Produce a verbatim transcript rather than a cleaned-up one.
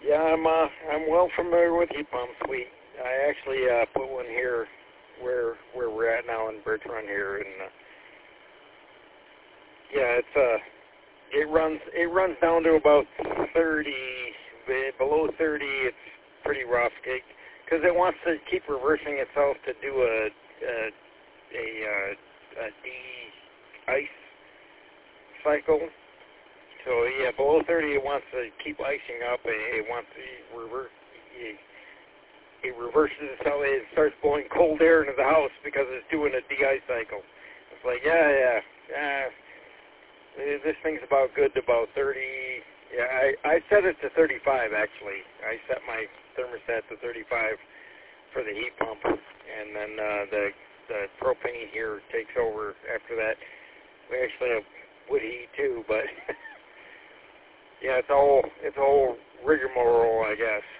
Yeah, I'm uh, I'm well familiar with heat pumps. We I actually uh, put one here where where we're at now in Birch Run here, and uh, yeah, it's uh it runs it runs down to about thirty. Below thirty, it's pretty rough because it wants to keep reversing itself to do a a a, uh, a de-ice cycle. So yeah, below thirty, it wants to keep icing up. It wants to revert. It, it reverses itself. It starts blowing cold air into the house because it's doing a de-ice cycle. It's like yeah, yeah, yeah. This thing's about good to about thirty. Yeah, I, I set it to thirty-five, actually. I set my thermostat to thirty-five for the heat pump, and then uh, the the propane here takes over after that. We actually have wood heat, too, but yeah, it's all it's all rigmarole, I guess.